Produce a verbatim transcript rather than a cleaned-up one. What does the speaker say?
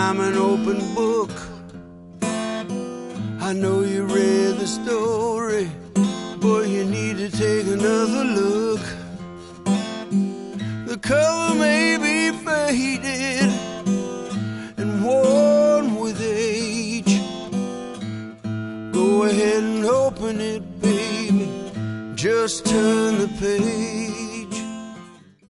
I'm an open book. I know you read the story, but you need to take another look. The cover may be faded and worn with age. Go ahead and open it, baby. Just turn the page.